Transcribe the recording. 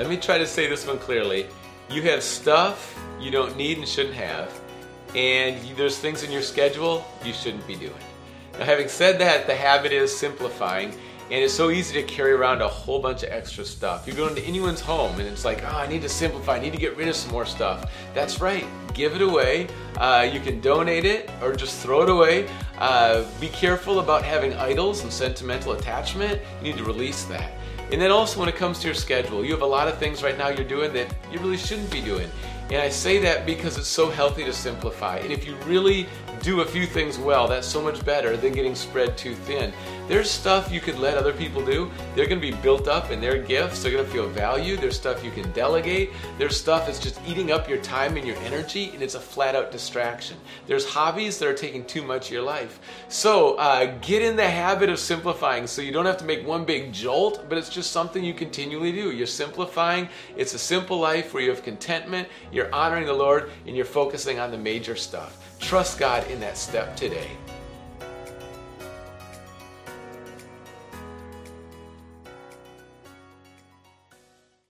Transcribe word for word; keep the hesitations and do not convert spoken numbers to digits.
Let me try to say this one clearly. You have stuff you don't need and shouldn't have, and there's things in your schedule you shouldn't be doing. Now, having said that, the habit is simplifying, and it's so easy to carry around a whole bunch of extra stuff. You go into anyone's home and it's like, oh, I need to simplify, I need to get rid of some more stuff. That's right, give it away. Uh, you can donate it or just throw it away. Uh, be careful about having idols and sentimental attachment. You need to release that. And then also when it comes to your schedule, you have a lot of things right now you're doing that you really shouldn't be doing. And I say that because it's so healthy to simplify. And if you really do a few things well, that's so much better than getting spread too thin. There's stuff you could let other people do. They're going to be built up in their gifts. They're going to feel valued. There's stuff you can delegate. There's stuff that's just eating up your time and your energy, and it's a flat-out distraction. There's hobbies that are taking too much of your life. So uh, get in the habit of simplifying so you don't have to make one big jolt, but it's just something you continually do. You're simplifying. It's a simple life where you have contentment, you're honoring the Lord, and you're focusing on the major stuff. Trust God in that step today.